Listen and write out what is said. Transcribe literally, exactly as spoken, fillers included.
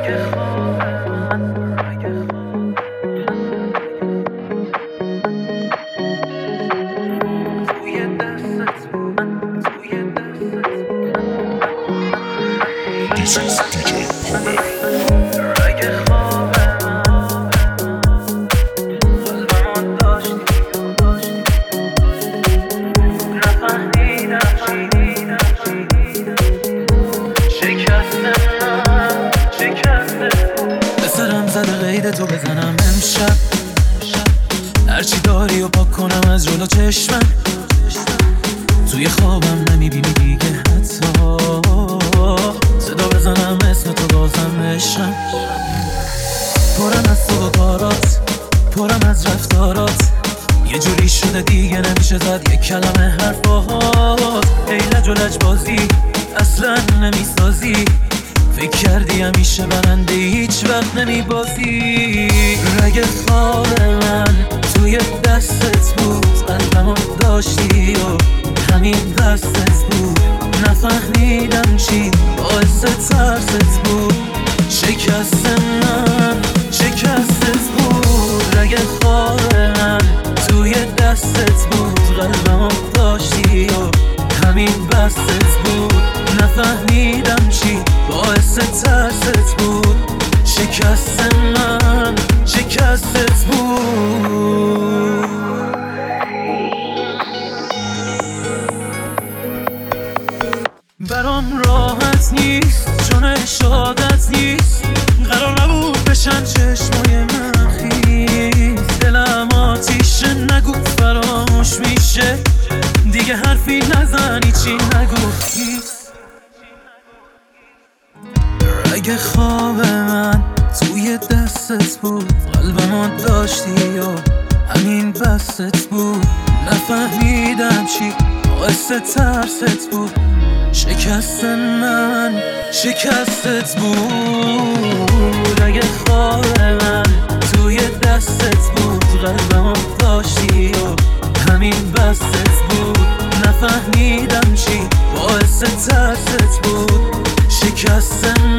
تو بزنم امشب هرچی داری و پاک کنم از جلو چشمم توی خوابم نمیبینی دیگه حتی صدا بزنم اسم تو بازم عشقم پرم از تو و کارات پرم از رفتارات یه جوری شده دیگه نمیشه زد یک کلمه حرفات ای لج و لج بازی اصلا نمیسازی فکر کردی همیشه برنده هیچ وقت نمیبازی رگ خواب من توی دستت بود قلبمو داشتی و همین دستت بود نفهمیدم چی باعث ترست بود شکست من شکستت بود رگ خواب من توی دستت بود قلبمو داشتی و همین بستت بود نفهمیدم چی باعث ترست بود شکست من شکستت بود برام راحت نیست چون شادت نیست قرار نبود بشن چشمای من خیز دلم آتیشه نگو فراموش میشه دیگه حرفی نزنی چی نگفتی رگ خواب من توی دستت بود قلبمو داشتی و همین بستت بود نفهمیدم چی باعث ترست بود شکست من شکستت بود رگ خواب من توی دستت بود قلبمو داشتی و همین بستت بود نفهمیدم چی باعث ترست بود شکست من